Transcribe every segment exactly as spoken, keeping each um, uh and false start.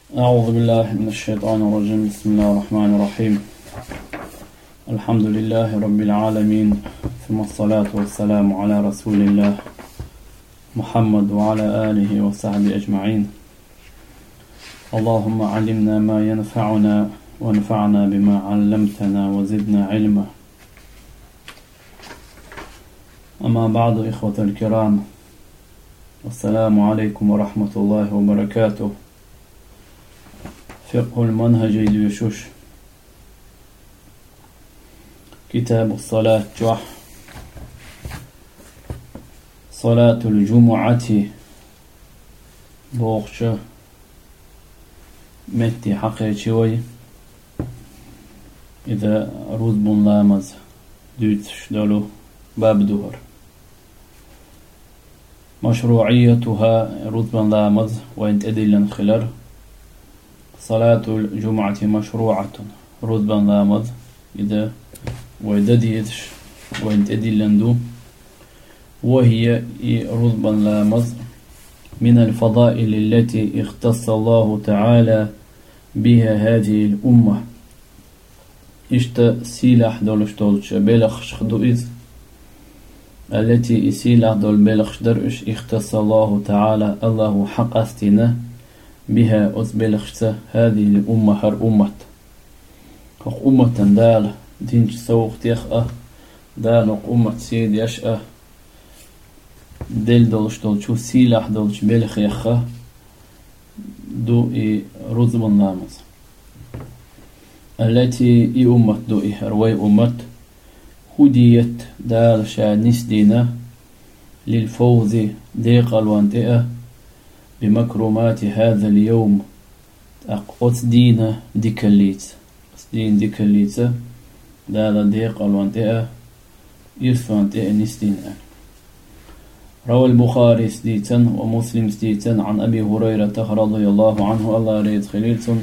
أعوذ بالله من الشيطان الرجيم. بسم الله الرحمن الرحيم. الحمد لله رب العالمين، ثم الصلاة والسلام على رسول الله محمد وعلى آله وصحبه أجمعين. اللهم علمنا ما ينفعنا وانفعنا بما علمتنا وزدنا علما. أما بعد، إخوة الكرام، السلام عليكم ورحمة الله وبركاته. فقه المنهج اليشوش، كتاب الصلاة جوح. صلاة الجمعة بوغش متي حقيقي إذا روز بن لامز دوتش دولو باب دهر. مشروعيتها روز بن لامز وإنت أدلا خلر. صلاة الجمعة مشروعة رتبا لامض إذا ويدديتش وإنت أدلندو، وهي رتبا لامض من الفضائل التي اختص الله تعالى بها هذه الأمة. إشتا سيلاح دولش دولش بلخش خدوئز التي سيلاح دول بلخش درش اختص الله تعالى الله حق استنا بها أزبلخشة هذه الأمة هر أمة خق أمة دال دينج سوق تيخأ دال أمة سيد يشأ دل دولش دولشو سيلاح دولش بلخ يخا دو إي رزب نامز التي إي أمة دو إي هروي أمة هديت دال شا نسدينا للفوز ديق الوانتئة بمكرمات هذا اليوم. أقوت دينا ديكاليت دين ديكاليت دالا ديق الوانتئة يرفانتئة نستين. روى البخاري سديتا ومسلم سديتا عن أبي هريرة رضي الله عنه الله ريد خليلتون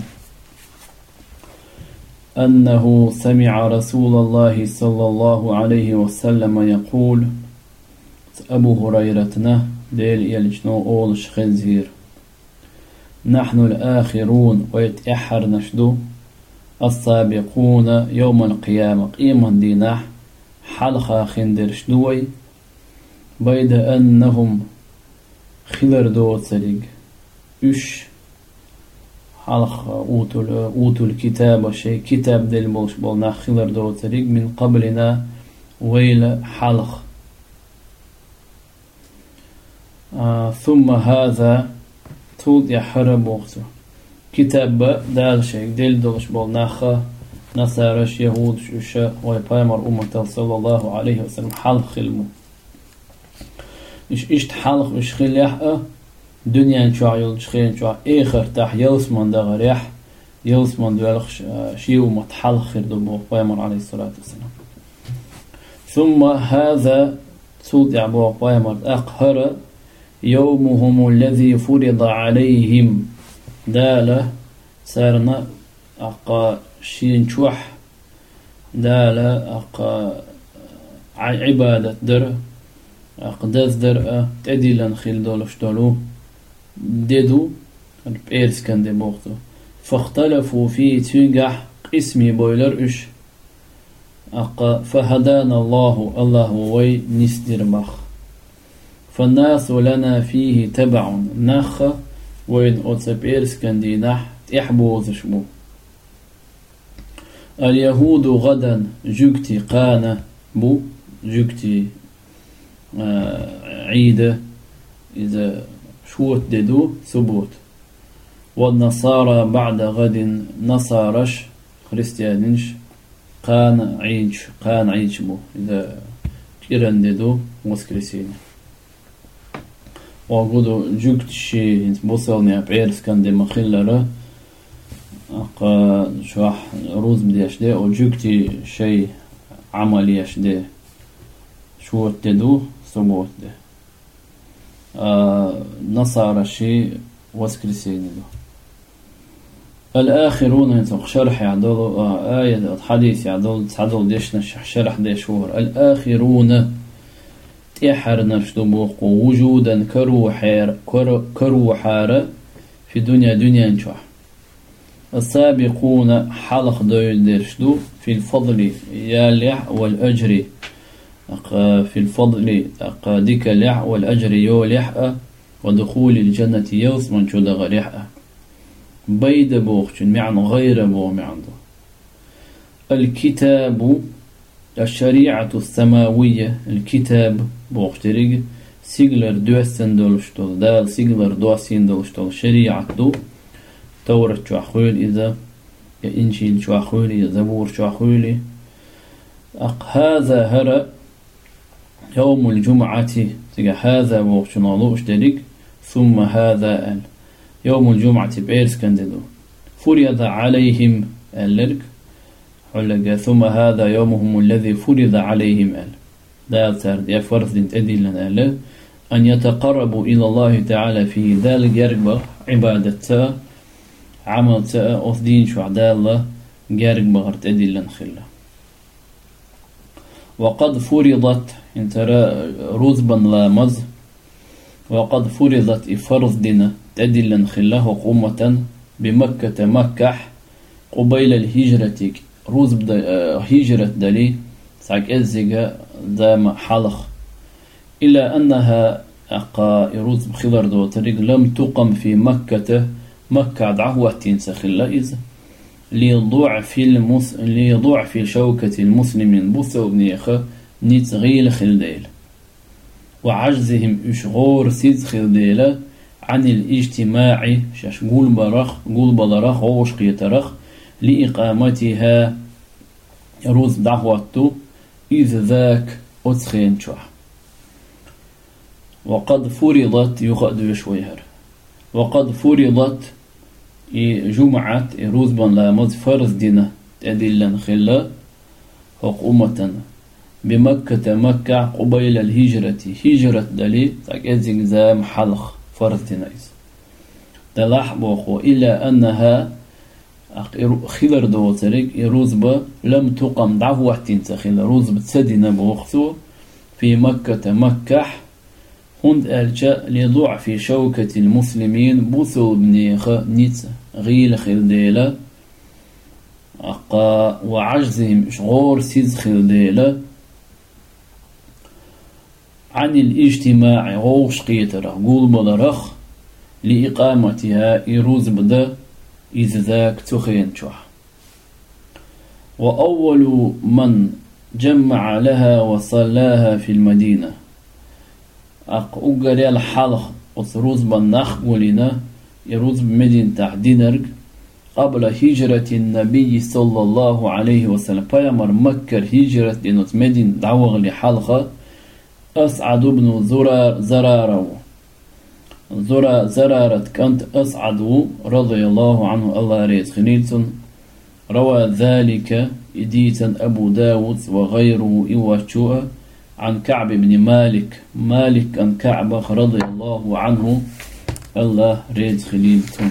أنه سمع رسول الله صلى الله عليه وسلم يقول: أبو هريرتنا ديل يلجنو أولش خنزير: نحن الآخرون ويتأحر نشدو السابقون يوم القيامة قيما ديناح حلقا خندر شدوي بيد أنهم خلر دو تسرق إش حلقا أوتل أوتل الكتاب شيء كتاب ديل بولش بولنا خلر دو تسرق من قبلنا ويل حلق. آه ثم هذا تود يحرب وقته كتاب دال شيء دل دلش بالناخة نصارش يهود شوشة ويبايمر أمة صلى الله عليه وسلم حلق خلمو إش إشت حلق إش خليح دنيا نشوع يلش خير نشوع إخر تح يلسمن دغ ريح يلسمن دولخ شيء متحلق خير دبو بايمر عليه الصلاة والسلام. ثم هذا تود يعبو بايمر أقهر يومهم الذي فرض عليهم دالة سارنا أقا شين شوح دالة أقا عبادة در أقداس در تديلن خيل دولش دولو ديدو بإيرس كان دي بوقتو فاختلفوا في تنجح اسمي بويلر إش أقا فهدانا الله الله وي نسدر بخ فالناس لنا فيه تبع نخ وين أتسبيرس كان دي نح تحبو وزشبو. اليهود غدا جوكتي قانا بو جوكتي آه عيدة إذا شوت ددو ثبوت. والنصارى بعد غد نصارش خريستيانينش قان عيج قان عيج بو إذا كيران ددو وسكريسين. وقودو جوكت شي بوصلني بعيرس كان دي مخلرة أقا شواح روز بديش دي أو جوكتي شي عمليش دي شوت ددو سبوت دي آه نصارى شي وسكريسيني دو. الآخرون ينطق شرح يعدلو آه آية حديث يعدل تعدل ديشنا شرح دي شهور. الآخرون تيحر نشتبوق وجودا كروحير كروحارة في دنيا دنيا نشوح السابقون حلق دويل درشدو في الفضل يالح والأجر في الفضل ديك لح والأجر يولح ودخول الجنة يوس من شو دغريح بيد بوخ معنى غير بو معنده الكتاب الشريعة السماوية الكتاب بوخ تريق سيغلر دوسن دولشتول دال سيغلر دوسين دولشتول شريعة دو تورة شو أخويل إذا إنجيل شو أخويل إذا زبور شو أخويل أق هذا هرأ يوم الجمعة تجا هذا بوخ نالوش تريق ثم هذا ال يوم الجمعة بإيرس كندلو فرض عليهم اللرق حلقة ثم هذا يومهم الذي فرض عليهم ال دال سرد يا فرض أدلنا ال أن يتقربوا إلى الله تعالى في ذلك يرقب عبادة عمل أفدين شو عدالة يرقب غرت أدلنا خلا وقد فرضت إن ترى رزبا لامز وقد فرضت إفرض دينا تدلا خلاه قومة بمكة مكح قبيل الهجرة رزب هجرة دلي ساك أزجا دام حلق إلا أنها أقا رزب خضر دو طريق لم تقم في مكة مكة دعوة تنسخلا إذا لضعف المس لضعف شوكة المسلمين بثوا بنيخة نتغيل خلديل وعجزهم إشغور سيد خلديلة عن الاجتماع شاش قول برخ قول بلرخ ووش قيترخ لإقامتها روز دعوته إذ ذاك أتخين شوح وقد فرضت يخد بشويهر وقد فرضت جمعة روز بن لامز فرز دينا تدلن خلا حق أمتنا بمكة مكة قبيل الهجرة هجرة دلي تأكيد زام حلق فرز دينا دلاح بوخو إلا أنها خلر دو تريك روزبا لم تقم دعوة تنتخل روزبا تسدنا بوخثو في مكة مكح هند ألجأ لضعف شوكة المسلمين بثو بنيخ نيت غيل خلديلة أقا وعجزهم إشغور سيز خلديلة عن الاجتماع غوش قيتره قول بلرخ لإقامتها إروز بدا إذ ذاك تخين شوح وأول من جمع لها وصلاها في المدينة أقول الحلق وثروز بالنخ ولنا يروز بمدينة تحدينرق قبل هجرة النبي صلى الله عليه وسلم فيمر مكة هجرة دينوت مدينة دعوة لحلقة أسعد بن زرار زراره زرا زرارت كانت أسعد رضي الله عنه الله ريز خنيلتون روى ذلك إديتا أبو داود وغيره إواتشوء عن كعب بن مالك مالك عن كعب رضي الله عنه الله ريز خنيلتون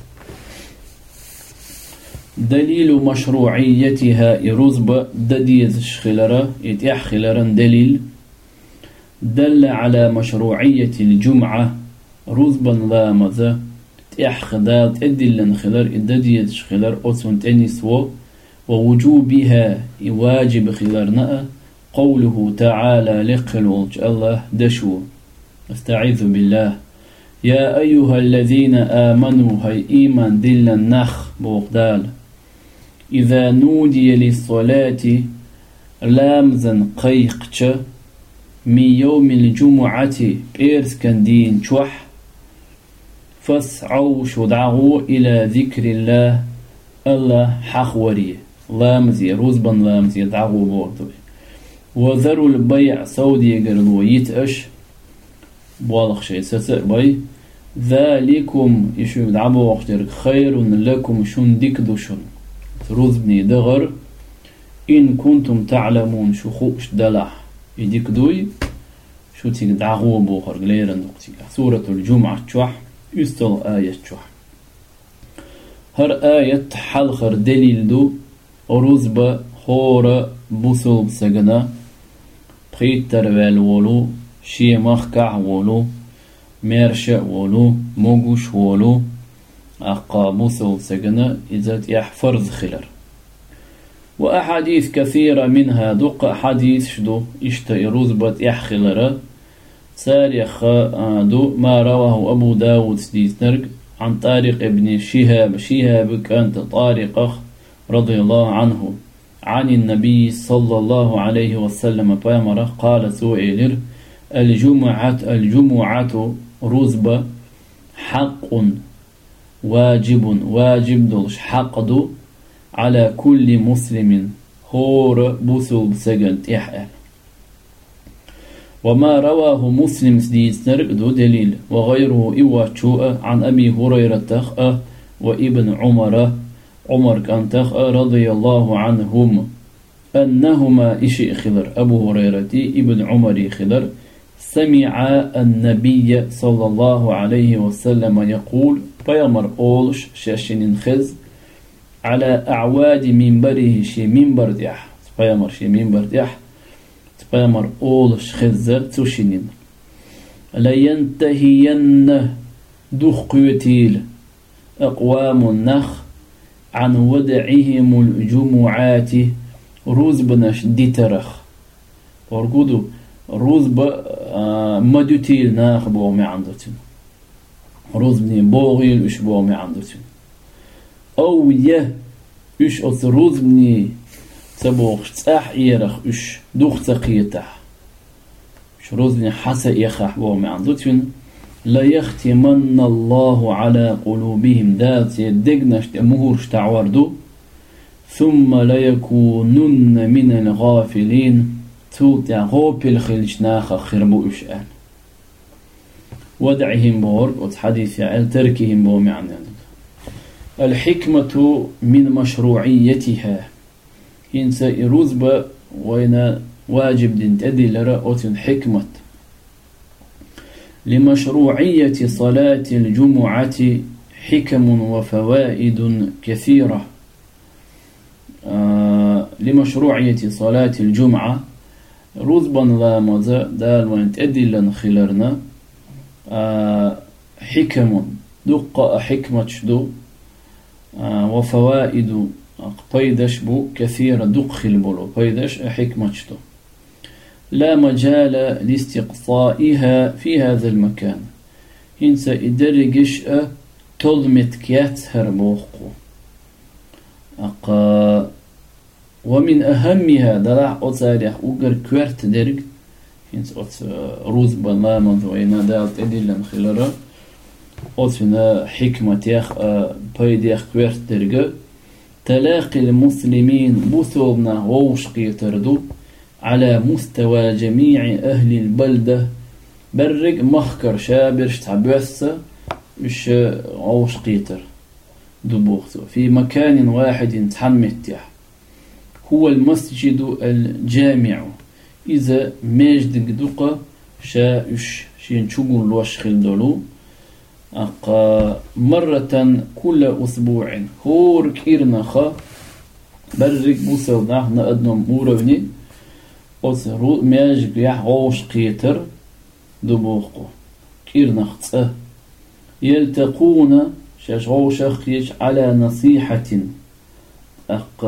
دليل مشروعيتها يرزب دديز شخلرة يتيح خلرا دليل دل على مشروعية الجمعة رزبا لا مذا تأخذات إدلن خلر إدديت خلر أسون تنسو ووجوبها واجب خلرنا قوله تعالى لقل الله دشو استعيذ بالله يا أيها الذين آمنوا هاي إيمان دلن نخ بوغدال إذا نودي للصلاة لامزا قيقش من يوم الجمعة إيرس كان دين شوح فاسعوا شدعوا إلى ذكر الله الله حخوري لامزي رزبا لامزي دعوا بوردوي وذروا البيع سودي قرلوا يتأش بوالخ شيء ستر بي ذلكم يشو دعوا وقتر خير لكم شن ديكدو شن رزبني دغر إن كنتم تعلمون شو خوش دلح يديكدوي شو تيك دعوا بوخر غير النقطة سورة الجمعة تشوح يستل آية تشوح هر آية حلخر دليل دو أروزبا خورا بوصل بسجنا بخيتر والولو شي مخكع ولو ميرش ولو موغوش ولو أقا بوصل سجنة إذا يحفرز خلر. وأحاديث كثيرة منها دق حديث شدو اشتئروز بات يحخلر ساريخ دو ما رواه أبو داود سديسنرق عن طارق ابن شهاب شهاب كانت طارق رضي الله عنه عن النبي صلى الله عليه وسلم بامره قال سئل الجمعة الجمعة رزبة حق واجب واجب دولش حق دو على كل مسلم هور بوسل بسجنت إحقال. وما رواه مسلم سديس نرق دو دليل وغيره إواتشوء عن أبي هريرة تخأ وابن عمر عمر كان تخأ رضي الله عنهم أنهما إشي خضر أبو هريرة ابن عمر خضر سمع النبي صلى الله عليه وسلم يقول بيامر أولش شاشين خز على أعواد منبره شي منبر ديح بيامر شي منبر ديح بيامر أولش خز تشينين لا ينتهين دوخ قيتيل أقوام النخ عن ودعهم الجمعات روز بنش ديترخ ورقودو روز ب مدوتيل ناخ بومي عندتين روز بني بوغيل اش بومي عندتين او يه اش اوت روز بني تبوغ تاح ايرخ اش دوخ تقيتح اش روز بني حسا يخح بومي عندتين لا يختمن الله على قلوبهم ذات يدقنش مهورش تعوردو ثم لا يكونن من الغافلين توت يغوب الخلش ناخ خربو إشآن ودعهم بور وتحديث عن تركهم بور معنى الحكمة من مشروعيتها إنسا إروزبا وين واجب دين تأدي لرأوت حكمة لمشروعية صلاة الجمعة حكم وفوائد كثيرة. آه لمشروعية صلاة الجمعة روزبا لا مزا دال وين تأدي لنا خلرنا آه حكم دق حكمة شدو آه وفوائد قيدش بو كثيرة دق خلبولو قيدش حكمة شدو لا مجال لاستقصائها في هذا المكان إنسا إدرجش تلمت كيات هربوخو أقا ومن أهمها دلع أتاريخ أقر كوارت درج إنسا أت روز بلا منذوين دالت أدلا خلرا أتنا حكمة يخ بايديخ كوارت درج تلاقي المسلمين بثوبنا ووشقي تردو على مستوى جميع أهل البلدة برق مخكر شابرش تعبثة مش عوش قيتر دبوغتو في مكان واحد تحمتيح هو المسجد الجامع إذا ماجد دقة شاش شين شغل وشخل دولو أقا مرة كل أسبوع هور كيرنخا برق بوسونا نأدنم موروني أسرو ماجد يح عوش قيتر دبوغو كيرنخت يلتقون شاشعو شخيش على نصيحة أق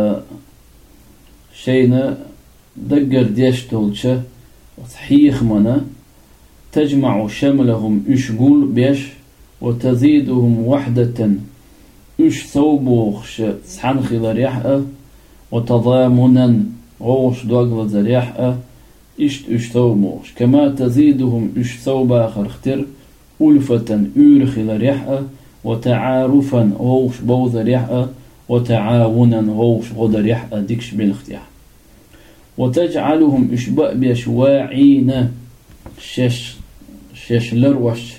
شينا دقر ديش تولشة صحيح منا تجمع شملهم إشغول بيش وتزيدهم وحدة إش صوبوخش سحن خلاريحة وتضامنا غوش دوغل زريحة إشت إش صوبوخش كما تزيدهم إش صوبا خرختر ألفة أورخل ريحة وتعارفا غوش بوز ريحة وتعاونا غوش غد ريحة ديكش بالختيح وتجعلهم إشباء بيشواعين شش شش لروش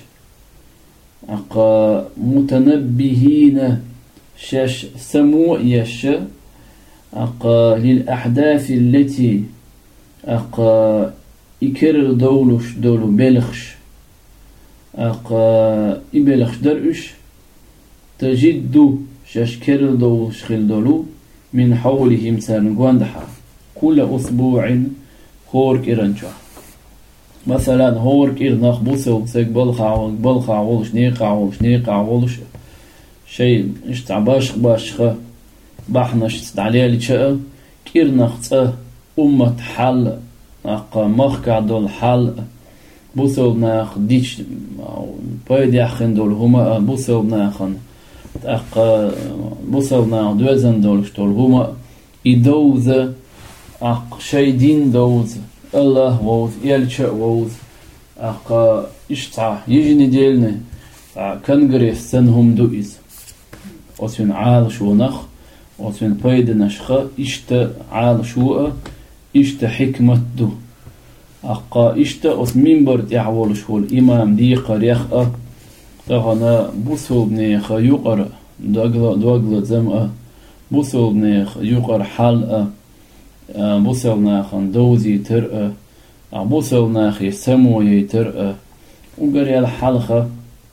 أقا متنبهين شش سمو يش أقا للأحداث التي أقا إكرر دولش دولو بلخش أقا إبلخش درش تجد ششكر دو شخل دولو من حولهم سارنقواندحا كل أسبوع هورك إرنشا مثلا هورك إرنخ بوسو سيك بلخع بلخع ولش نيقع ولش نيقع ولش شيء اشتع باش باشخة بحنش استعليه لشاء كير نخصه أمة حل أقا مخكع دول حل بوسو ناخ ديش بايد يخن دول هما بوسو ناخن أقا بوسو ناخ دوزن دول شتول هما يدوز أق شيء دين دوز الله ووز يلشأ ووز أقا اشتع يجني ديلنا كنغري سنهم دوئز وسن عال شو نخ وسن بايد نشخة اشت عال شو اشت حكمة دو أقا اشت أس منبر تعول شو الإمام دي قريخ تغنى بوسو بنيخ يقر دوغل دوغل زمأ بوسو بنيخ يقر حال بوسو ناخ دوزي ترأ بوسو ناخ يسموي ترأ وقري الحلقة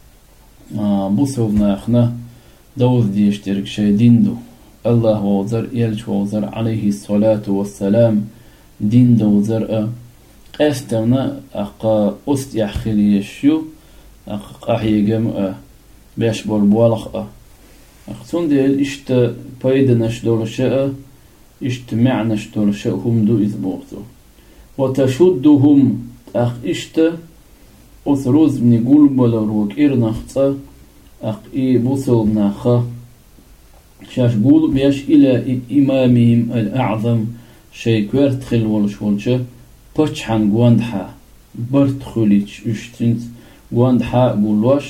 بوسو ناخنا دوز دي يشترك شي دين دو الله وزر يلج وزر عليه الصلاة والسلام دين دو زرأ قاستونا أقا أست يحخلي يشيو أقا قاحي جمع باش بالبوالخ أقصون ديل إشت بايدنش دول شاء إشت معنش دول شاء هم دو إذبوغتو وتشدهم أخ إشت أثروز من قلب لروك إرنخت أخ إي بوصل ناخا شاش قول بيش إلى إمامهم الأعظم شي كويرت خل والشولش بچحن قواندحا برت خليش اشتنت قواندحا قولوش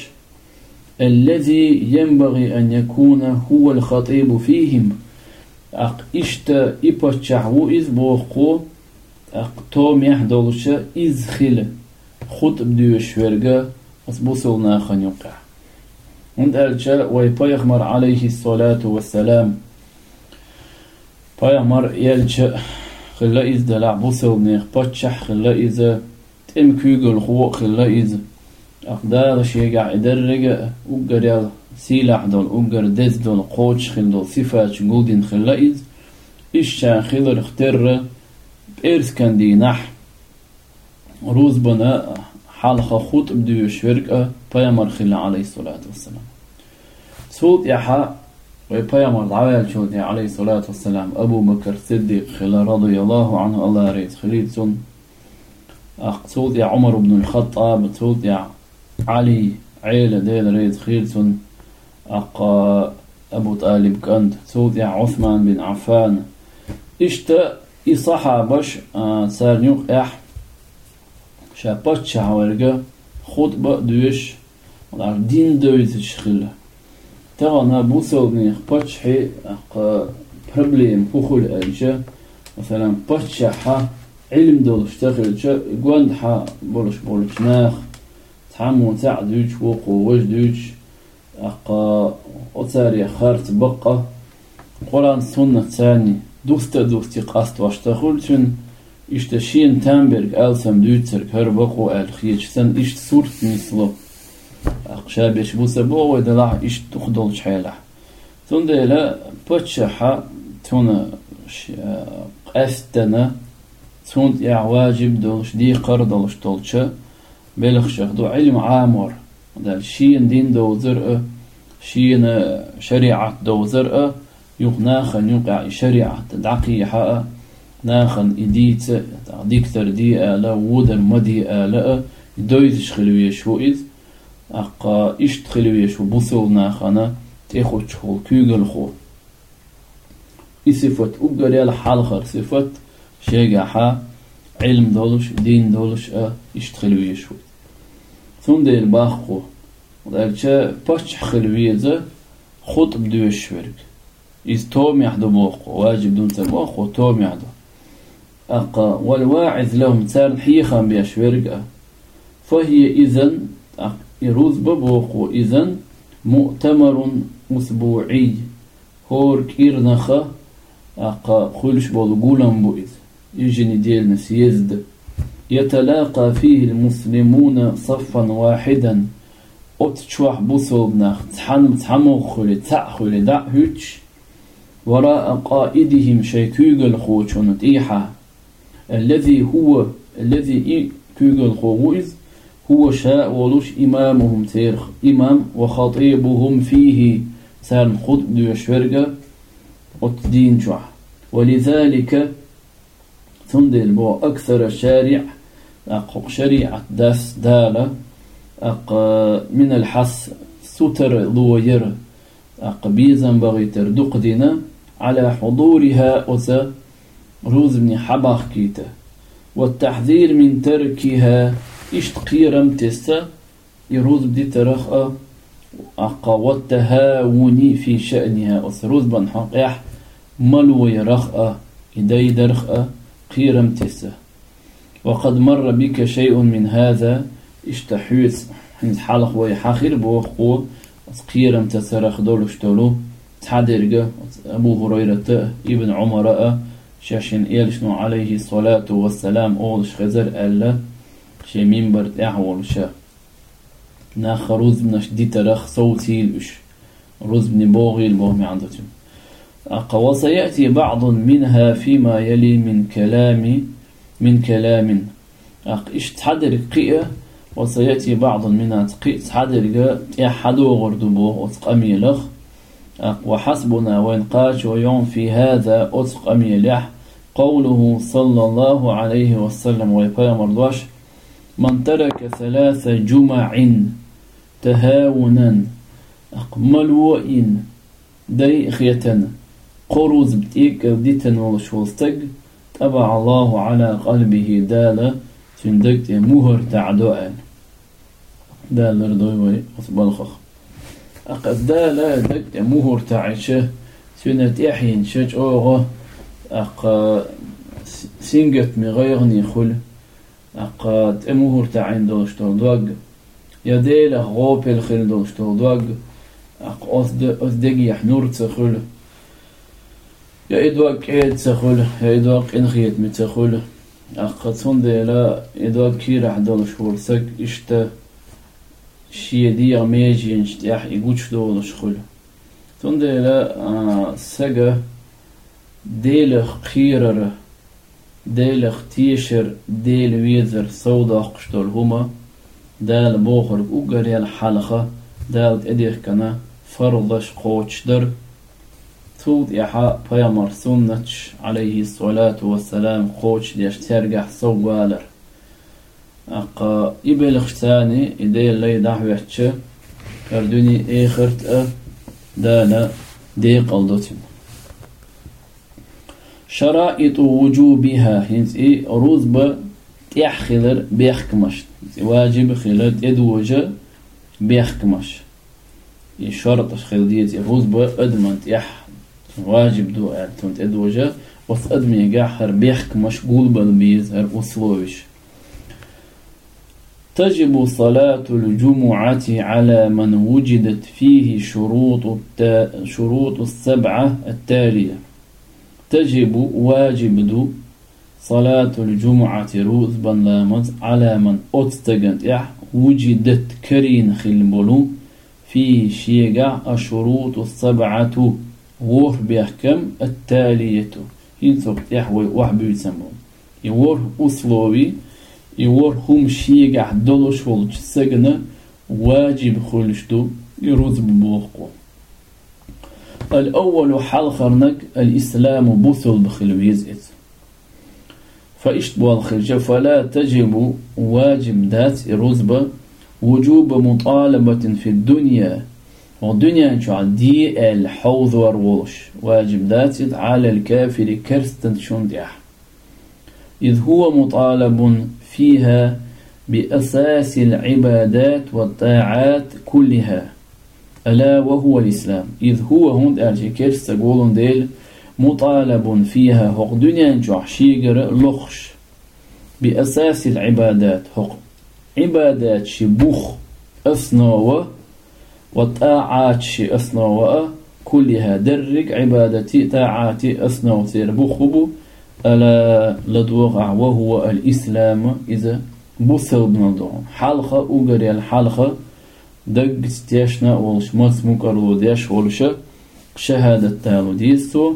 الذي ينبغي أن يكون هو الخطيب فيهم أق إشت إبچح وإذ بوخو أق توم يحدولش إذ خل خطب ديوش ورقا أصبوصل ناخن يقع عند ألجا ويبيغمر عليه الصلاة والسلام بيغمر يلجا خلا إذ دلع بوصل نيخ بچح خلا إذا تم كيغل خو خلا إذا أقدار شيقع إدرق أقر يال سيلح دول أقر دز دول قوش خل دول صفات قودين خلا إذ إشا خلر اختر بإرس كان دي نح روز بنا حالخ خطب ديو شورك بيامر خلا عليه الصلاة والسلام صوت يحا ويبيامر دعوال شوتي عليه الصلاة والسلام أبو بكر صديق خلا رضي الله عنه الله ريت خليل سن صوت يا عمر بن الخطاب صوت يا علي عيلة ديل ريت خليل سن أقا أبو طالب كنت صوت يا عثمان بن عفان إشتا إصحى بش سار نيوق إح شابت شعورجا خطبة دوش ودار دين دويت شخله ترانا بوصلني باتشحي أق بروبليم فخول ألجا مثلا باتشحا علم دولش تخلجا قواندحا بولش بولش ناخ تعمو تاع دوش وقو وش دوش أق أتاري خارت بقى قرآن سنة ثاني دوستا دوستي قاست واشتخل شن إشتشين تامبرغ ألسم دوتسرغ هربقو الخيج سن إشت صورت مثله أقشابش بوسبو ودلع إشت تخدل شحيلح تون ديلا بتشحا تون قاستنا تون يع واجب دولش دي قردلش دولشا بلخشخ دو علم عامر دال شين دين دو زرق شين شريعة دو زرق يقناخن يقع شريعة دعقيحة ناخن إديت ديكتر دي آلا ودر مدي آلا دويتش خلويش هو إذ أقا إشت خلويش هو بوصل ناخنا تيخوش خول كيغل خول إصفت أقر يالا حالخر صفت شيقاحا علم دولش دين دولش إشت خلويش هو ثم دي الباخو ودالشا باشح خلويزة خطب دوش ورق إذ توم يحدو بوخو واجب دون تبوخو توم يحدو أقا والواعظ لهم تار حيخا بيشورق فهي إذن يروز ببوخو إذن مؤتمر أسبوعي هور كيرنخا أقا خلش بالقولن بوئذ يجني ديلنا سيزد يتلاقى فيه المسلمون صفا واحدا أتشوح بوصلنا تحن تحمو خلي تأخلي دع هوتش وراء قائدهم شيكوغل خوشون إيحا الذي هو الذي كوغل خويز هو شاء ولوش إمامهم تيرخ إمام وخطيبهم فيه سار خود دوش ورقة وتدين جوع. ولذلك تندل بو أكثر شارع أق شريعة داس دالة أق من الحس ستر ضوير أق بيزن بغي تردق دينا على حضورها وسا روز بن حباخ كيتا، والتحذير من تركها اشتقيرم تسا يروز بدي ترخأ أقا والتهاون في شأنها أسروز بن حقيح ملوي رخأ إدي درخأ قيرم تسا. وقد مر بك شيء من هذا اشتحيت حين حلق ويحاخر بوخو قيرم تسرخ دولش دولو تحدرق أبو هريرة ابن عمر شاشن إيلشنو عليه الصلاة والسلام أولش خزر ألا شي منبر تأحول شا ناخ روز بنش دي ترخ صوتي الأش روز بن بوغي البوغمي عندتهم. وسيأتي بعض منها فيما يلي من كلام من كلام أق إش تحدر قيئة، وسيأتي بعض منها تقيء تحدر يحدو غردبوه وتقامي لخ. وحسبنا وينقاش ويوم في هذا أتقامي لح قوله صلى الله عليه وسلم ويقال مرضوش من ترك ثلاث جمع تهاونا ملوئين دي خيتن قروز بتيك ديتن والشوستق تبع الله على قلبه دالة تندقت مهر تعدوء دالة ردوي وصبالخخ أقد دالة دقت مهر تعيشه سنة يحين شج أوغه أق سنجت مغيرني خل أقد مهر تعين دوشتو دوغ يديل غوب الخير دوشتو دوغ أق أصدق يحنور تخل يا إدواك إيد تخل يا إدواك إنخيت متخل أقد صندي لا إدواك كيرح دول شهور سك إشتا شي دي ميجي انشتيح يقوش دول شخل صندي لا سجا ديلخ خيرر ديلخ تيشر ديل ويزر سودا قشتول هما دال بوخر أوغر الحلقة دال إديخ كنا فرضش قوش در تود إحاء بيامر سنتش عليه الصلاة والسلام قوش ديش ترجح سوالر أقا إبلغ تاني إدي اللي دعوتش كردوني إيخرت أه دانا دي قلدتهم. شرائط وجوبها هنس إيه روزبا تيحخلر بيحكمش واجب خلال إدوجة بيحكمش شرط خلال ديت روزبا أدمن تيح واجب دو أنت إدوجة وثأدمي جاحر بيحكمش قلب البيزهر وصلوش. تجب صلاة الجمعة على من وجدت فيه شروط التا شروط السبعة التالية. تجب واجب دو صلاة الجمعة روزبا لامت على من أتستجنت إح وجدت كرين خلبلو في شيقع الشروط السبعة وور بيحكم التالية هنسوك إحوي وحبي يسمون يور أسلوي يور هم شيقع دولش ولج سجنة واجب خلشتو يروزب بوقو. الأول حلخرنك الإسلام بثل بخلويزئت فإشتبوا الخرجة فلا تجب واجب ذات رزبة وجوب مطالبة في الدنيا والدنيا شعال دي الحوض والولش واجب ذات على الكافر كرستن شندح إذ هو مطالب فيها بأساس العبادات والطاعات كلها ألا وهو الإسلام. إذ هو هند أرجي كرست قولون ديل مطالب فيها هق دنيا نجح شيقر لخش بأساس العبادات هق عبادات شبوخ أثناوة وطاعات شي أثناوة كلها درك عبادتي طاعاتي أثناوة تربوخبو ألا لدوغع وهو الإسلام. إذا بثل بنضعهم حلقة أقري الحلقة دق ستيشنا ولش مس مكرلو ديش ولش شهادة تالو ديستو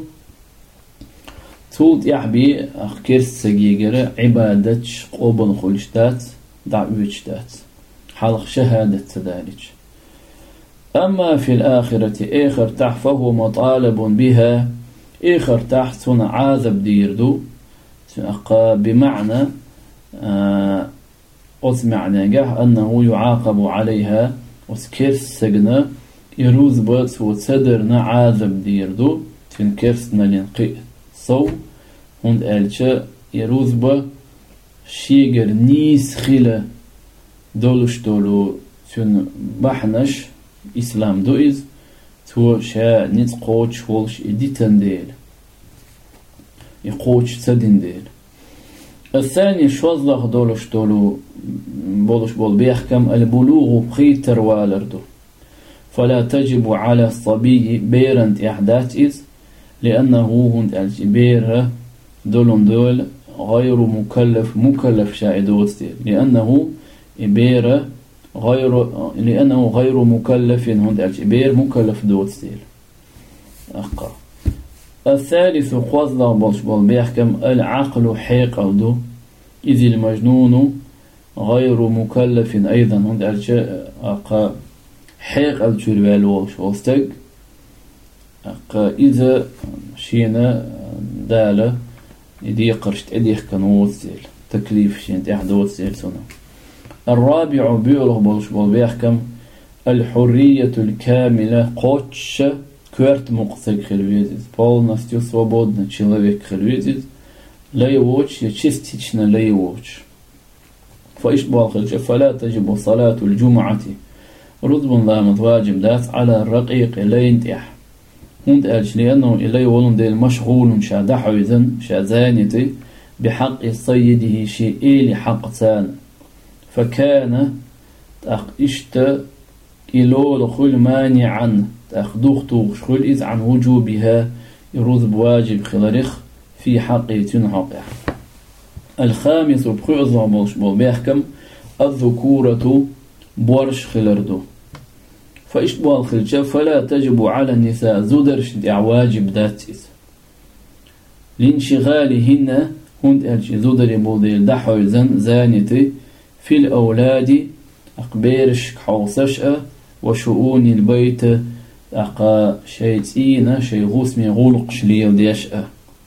تولد يحبي أخكير سجيجرة عبادتش قبل خلشتات دعوتشتات حلق شهادة تدارج. أما في الآخرة آخر تحت فهو مطالب بها آخر تحت سنة عذاب ديردو بمعنى آه أسمعنا جه أنه يعاقب عليها وسكرس سجنة يروز بات وتصدرنا عذاب ديردو تنكرسنا لنقي صو هند ألشا يروز با شيجر نيس خيلة دولش دولو تن بحنش إسلام دوئز تو شا نت قوش ولش إديتن ديل يقوش تدين ديل الثاني شوزلخ دولش دولو بولش بول بيحكم البلوغ بخيتر والردو فلا تجب على الصبي بيرنت إحداث إذ لأنه هند الجبير دولون دول غير مكلف مكلف شاهدوت لأنه إبير غير لأنه غير مكلف هند الجبير مكلف دوت ستيل أقا الثالث قوضلا بولش بول بيحكم العقل حيق أودو إذ المجنون غير مكلف أيضا هند الجبير أقا حيق الجربال والش والستق أقا إذا شينا دالة يدي قرشت أديخ كنوت ستيل تكليف شين تحدوت ستيل سنة الرابع بيوله بولش بول بيحكم الحرية الكاملة قوتش كورت مقصد خلويزيز полностью свободный человек خلويزيز لا يوتش يشستيشنا لا يوتش فإشبال خلجة فلا تجب صلاة الجمعة رضب لامت واجب دات على الرقيق لينتح هند ألش لأنه إلي ولن ديل مشغول شادحوزن شازانيتي بحق صيده شيء إلي حق ثان فكان تأخ إشت إلو لخل مانعا تأخ دوختو شخل إذ عن وجوبها يروز بواجب خلرخ في حق تنحق. الخامس بخعظة بولش بول بيحكم الذكورة بورش خلردو فإشبال خلجة فلا تجب على النساء زودرش واجب ذاتيز لانشغالهن هند ألشي زودر بولديل دحوزن زانيتي في الأولاد أقبيرش حوصشأ وشؤون البيت أقا شيتين شي غسمي غلق شليو ديشأ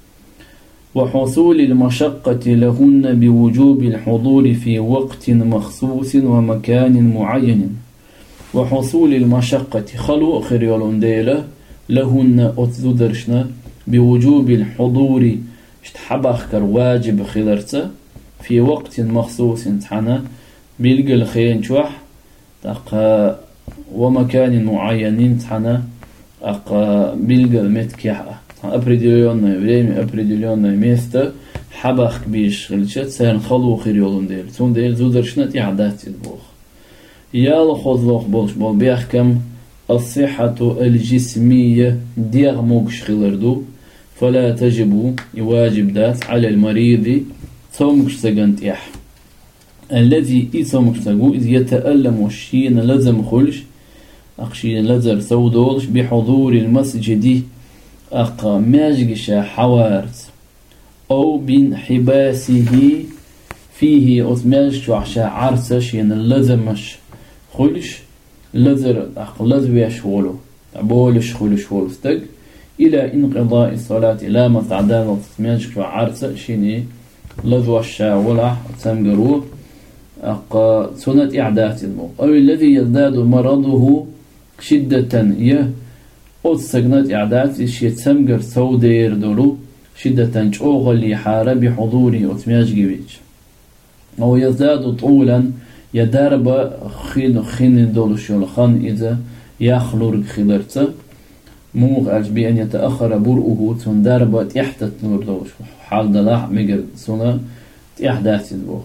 وحصول المشقة لهن بوجوب الحضور في وقت مخصوص ومكان معين وحصول المشقة خلو خريولون ديلة لهن أتزدرشنا بوجوب الحضور اشتحبخكر واجب خلرته في وقت مخصوص تحنا بيلقى الخين شوح تقا ومكان معين تحنا أقا بيلقى المتكيحة أبريديليون بريمي أبريديليون ميستا حبخ بيش خلشت سين خلو خريولون ديل تون ديل زودرشنا تعدات البوخ يال خذلوخ بولش بول بيحكم الصحة الجسمية ديغ موكش خلردو فلا تجب يواجب ذات على المريض تومكش سجنت يح الذي يتومكش سجو إذ يتألم الشين لزم خلش أقشين لزر سودولش بحضور المسجد أقا ماجقشا حوارت أو بين حباسه فيه أثماجش وعشا عرسش ين لزمش خلش لزر أق لزويش ولو بولش خلش ولو استق إلى انقضاء الصلاة لا متعداد أثماجش وعرسش شيني لزوش ولا تمقروه أقا سنة إعداد الموت أو الذي يزداد مرضه شدة يه أتسجنت إعداد إشي تمقر سودير دولو شدة أغلي حارة بحضوره أتماج جيبيج أو يزداد طولا يدارب خين خين دولشول خان إذا يخلر خلرته موغ أج بأن يتأخر برؤه تندارب تحت نور دولش حال دلاح مقر سنة إحداث البوخ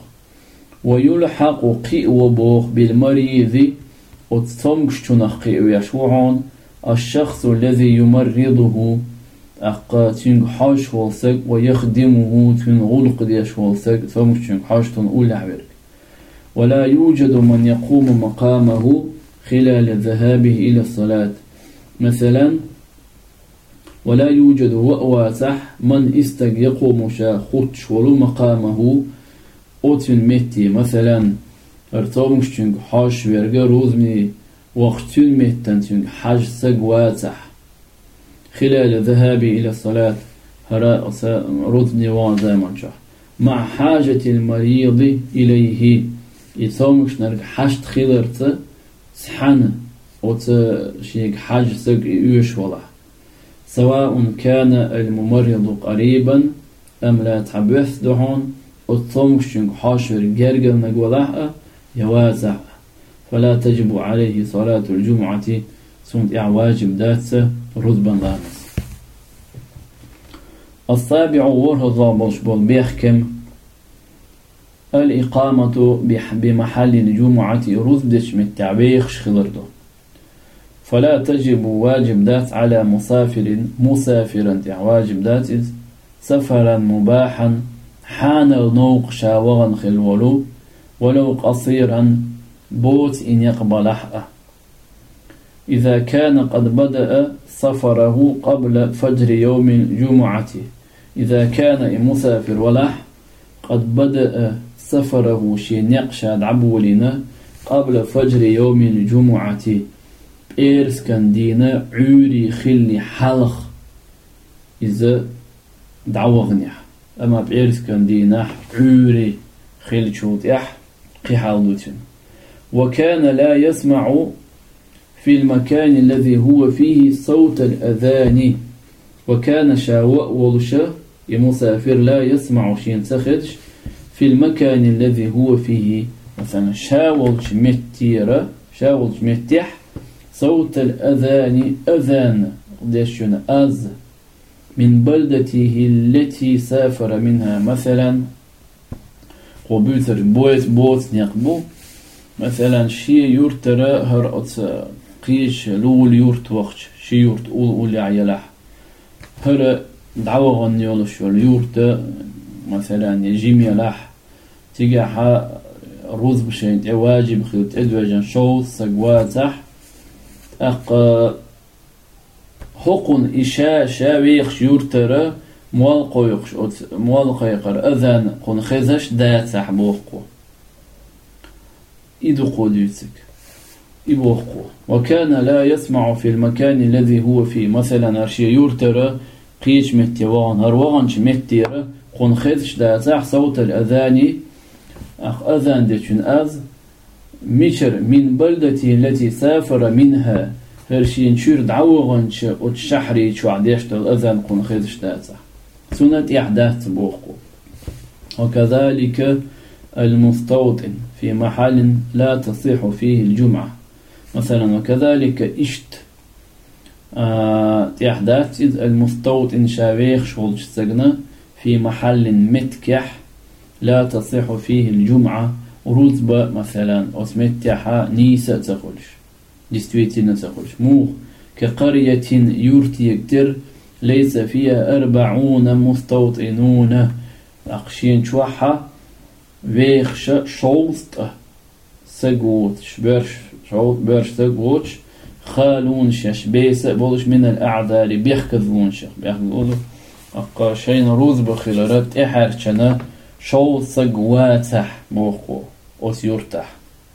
ويلحق قيء وبوخ بالمريض وتتمكش تنقي ويشوعون الشخص الذي يمرضه أقا تنق حاش والسق ويخدمه تنغلق ديش والسق تمكش تنق حاش تنقول لحبرك ولا يوجد من يقوم مقامه خلال ذهابه إلى الصلاة مثلا ولا يوجد وأواسح من استق يقوم شا خطش ولو مقامه أوتن متي مثلا ارتومش تنق حاش ويرقى روزمي وقت مهتن حج سقواتح خلال ذهابي إلى الصلاة هراء رد نيوان زيمان شح مع حاجة المريض إليه يتصومش نرك حشت خلرت سحن وت شيك حاج سق يوش ولا سواء كان الممرض قريبا أم لا تحبث دهون وتصومش حاشر جرجل نقوله يوازع فلا تجب عليه صلاة الجمعة سنت واجب داتس رتبا لامس السابع ورهضا بلشبول بيحكم الإقامة بمحل الجمعة رتبش من تعبيخ شخلردو فلا تجب واجب دات على مسافر مسافرا واجب دات سفرا مباحا حان النوق شاوغا خلولو ولو قصيرا بوت إن يقبل حقه إذا كان قد بدأ سفره قبل فجر يوم الجمعة إذا كان مسافر ولح قد بدأ سفره شين يقشاد عبولنا قبل فجر يوم الجمعة إيرس كان دينا عوري خلي حلق إذا دعوغنيح أما بإيرس كان دينا عوري خلي شوت يح قحالوتين وكان لا يسمع في المكان الذي هو فيه صوت الأذان وكان شاوء ولشا يمسافر لا يسمع شين تخدش في المكان الذي هو فيه مثلا شاولش متيرة شاولش متيح صوت الأذان أذان قديشنا أز من بلدته التي سافر منها مثلا قبوتر بويت بوت نقبو مثلا شي يورترا هرأت قيش لول يورت وقت شي يورت أول أول عيلاح هر دعوة غنيول شو اليورت مثلا يجيم يلاح تيجا روز بشين واجب خلت إدواجن شو سقواتح أق حقن إشاء شاويخ يورترا موالقو يخش موالقو يقر أذان قن خزش داتح بوقو إدقو ديوتك إبوقو وكان لا يسمع في المكان الذي هو فيه مثلا أرشي يورترا قيش متيوان هروانش متيرا قن خزش داتح صوت الأذان أخ أذان ديشن أز ميشر من بلدتي التي سافر منها هرشي نشير دعوغنش وتشحري شو عديشت الأذان قن خزش داتح سنة إحداث بوقو وكذلك المستوطن في محل لا تصيح فيه الجمعة مثلا وكذلك إشت آه إحداث المستوطن شاويخ شغل سجنة في محل متكح لا تصيح فيه الجمعة رتبة مثلا أسمتها نيسة تقولش دستويتين تقولش مو كقرية يورتي يكتر ليس فيها أربعون مستوطنون أقشين شوحة ويخش شوست سقوت شبرش شوت برش سقوتش خالون شش بيس بولش من الأعذار بيحكذون شخ بيحكذون أقا شين روز بخلرات إحرشنا شو سقواتح موخو أسيرتح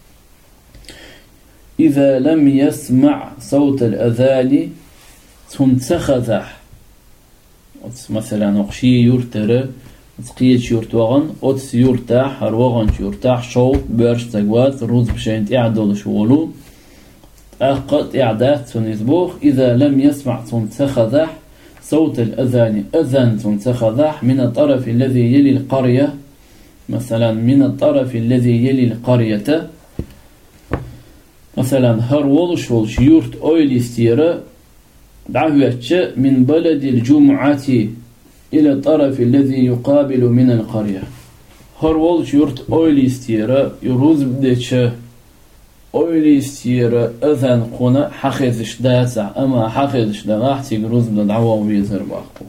إذا لم يسمع صوت الأذان تنتخذح مثلا أقشي يورتر تقيت يورتوغن أتس يورتاح هروغن يورتاح شوط برش تقوات روز بشينت إعدال شغلو أقد إعداد تنزبوخ إذا لم يسمع تنتخذح صوت الأذان أذان تنتخذح من الطرف الذي يلي القرية مثلا من الطرف الذي يلي القرية مثلا هرولش ولش يورت أويل استيرا دعوة من بلد الجمعة إلى الطرف الذي يقابل من القرية هرولش يورت أويل استيرا يروز بديتش أويل استيرا أذان قنا حخذش داسع أما حخذش دغاحتي يروز بدعوة ويزر باقو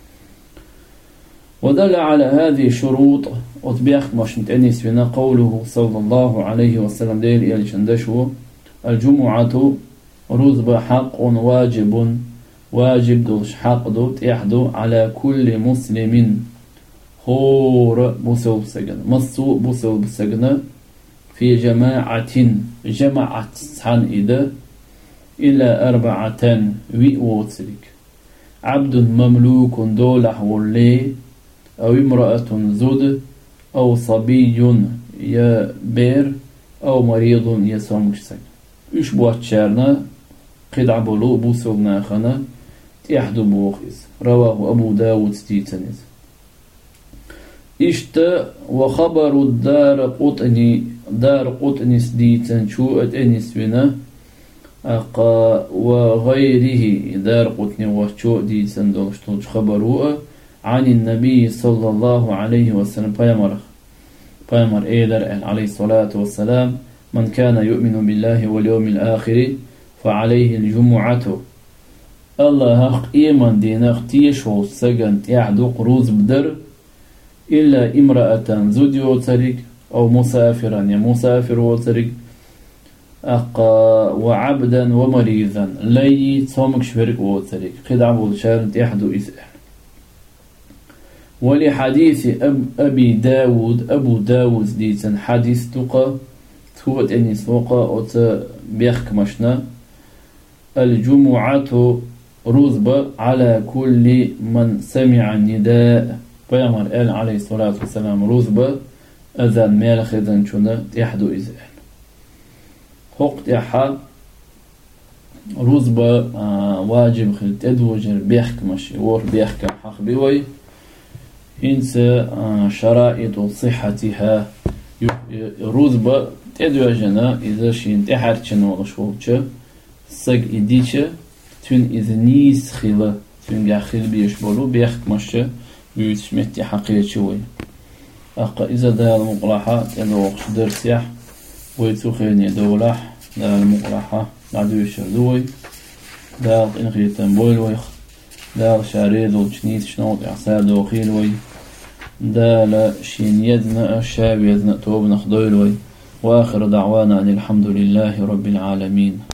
ودل على هذه الشروط وطبيعك مش متأنس بنا قوله صلى الله عليه وسلم ديل إلي شندشو الجمعة رتبة حق واجب واجب دوش حق دوت يحدو على كل مسلم خور بوسو بسجن مصو بوسو بسجن في جماعة جماعة عن إذا إلا أربعة ويوتسرك عبد مملوك دولح ولي أو امرأة زود أو صبي يا بير أو مريض يسومكسك إيش بواتشارنا قد عبلو بوسوغنا خنا تيحدو بوخيس رواه أبو داود ستيتنز إشت وخبر الدار قطني دار قطني سديتن شو أتنس بنا أقا وغيره دار قطني وشو ديتن دولشتوج خبروه عن النبي صلى الله عليه وسلم بيامر بيامر إيدر عليه الصلاة والسلام من كان يؤمن بالله واليوم الآخر فعليه الجمعة الله حق إيمان دين اختيشو سجن يعدو قروز بدر إلا امرأة زود وترك أو مسافرا يا مسافر وترك أقا وعبدا ومريضا لي تصومك شفرك وترك قد عبد شارن يحدو إسئل ولحديث أب أبي داود أبو داود ديتن حديث تقى تقوت أني سوقا أوت بيخك مشنا الجمعة رزبة على كل من سمع النداء بيامر آل عليه الصلاة والسلام رزبة أذان مالخ إذن شنا يحدو إزال وقت يحا رزبة آه واجب خلت أدوجر بيخك مشي ور بيخك حق بيوي إنس آه شرائط صحتها رزبة تدوجنا إذا شين تحرشن وغشوبش سق إديش تون إذا نيس خيلة تون جاخيل بيشبولو بيخك مشي بيوتش متي حقيقة شوي أقا إذا دا المقلحة تدوغش درسيح ويتوخيني دولح دا المقلحة بعدو يشردوي دا إنخيتن بويلويخ دا شاريدو جنيت شنوط إعصار دوخيلوي دا لا شين يدنا الشاب يدنا توب نخدويلوي وآخر دعوانا أن الحمد لله رب العالمين.